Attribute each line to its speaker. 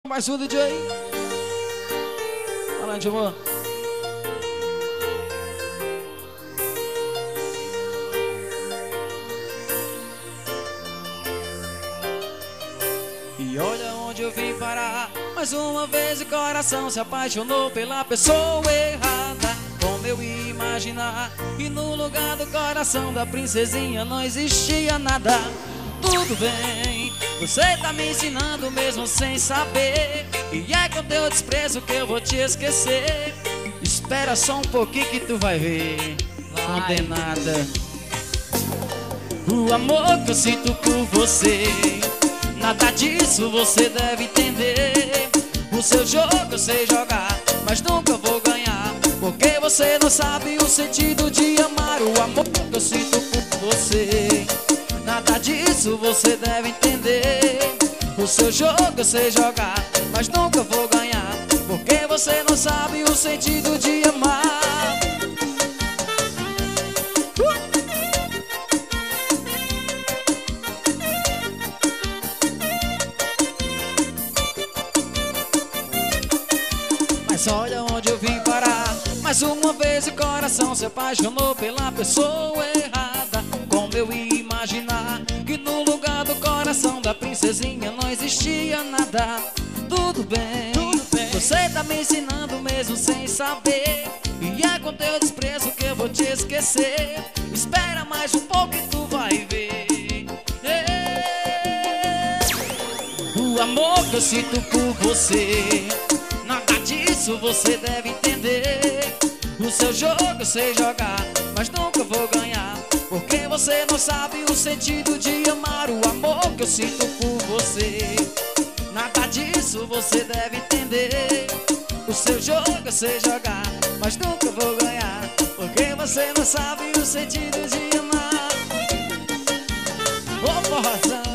Speaker 1: Mais um DJ. Falante, amor. E olha onde eu vim parar. Mais uma vez o coração se apaixonou pela pessoa errada. Como eu ia imaginar que no lugar do coração da princesinha não existia nada. Tudo bem, você tá me ensinando mesmo sem saber. E é com teu desprezo que eu vou te esquecer. Espera só um pouquinho que tu vai ver. Condenada. O amor que eu sinto por você, nada disso você deve entender. O seu jogo eu sei jogar, mas nunca vou ganhar, porque você não sabe o sentido de amar. O amor que eu sinto por você, nada disso você deve entender. O seu jogo eu sei jogar, mas nunca vou ganhar, porque você não sabe o sentido de amar. Mas olha onde eu vim parar. Mais uma vez o coração se apaixonou pela pessoa errada. Como eu ia imaginar que no lugar do coração da princesinha não existia nada. Tudo bem, você tá me ensinando mesmo sem saber. E é com teu desprezo que eu vou te esquecer. Espera mais um pouco e tu vai ver. O amor que eu sinto por você, nada disso você deve entender. O seu jogo eu sei jogar, mas nunca vou ganhar, porque você não sabe o sentido de amar. O amor que eu sinto por você, nada disso você deve entender. O seu jogo eu sei jogar, mas nunca vou ganhar, porque você não sabe o sentido de amar. Ô, porrazão.